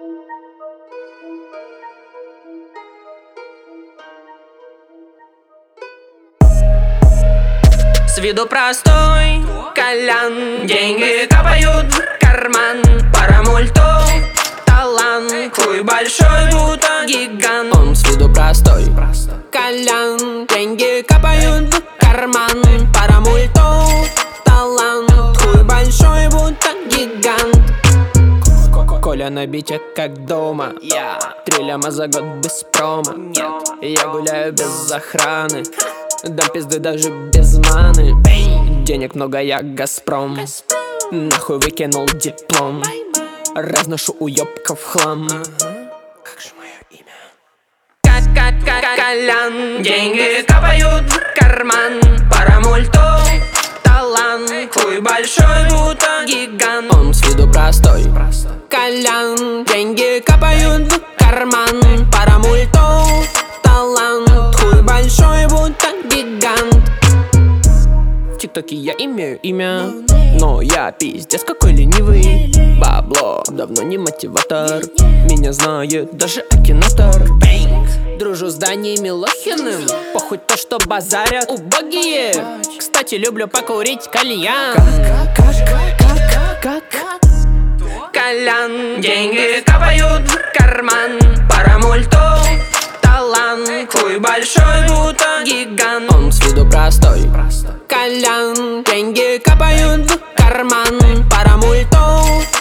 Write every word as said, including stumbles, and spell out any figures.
С виду простой Колян, деньги капают в карман. Пара мультов, талант, хуй большой, будто гигант. Он с виду простой Колян, деньги капают в карман. Пара мультов, талант, хуй большой, будто гигант. Коля на бите как дома, yeah. Три ляма за год без промо. Нет. Я гуляю без охраны, дам пизды даже без маны. Денег много, я Газпром. Нахуй выкинул диплом. Разношу уёбков хлам. Как же мое имя? Колян, деньги капают в карман. Пара мультов, талант, хуй большой, будто гигант. Он с виду простой Колян, деньги капают в карман. Пара мультов, талант, хуй большой, будто гигант. В ТикТоке я имею имя, но я пиздец какой ленивый. Бабло давно не мотиватор, меня знает даже Акинатор. Дружу с Даней Милохиным, похуй то, что базарят убогие. Кстати, люблю покурить кальян. Как, как, как? Колян, деньги капают в карман. Пара мультов, талант, хуй большой, будто гигант. Он с виду простой Колян, деньги капают в карман. Пара мультов,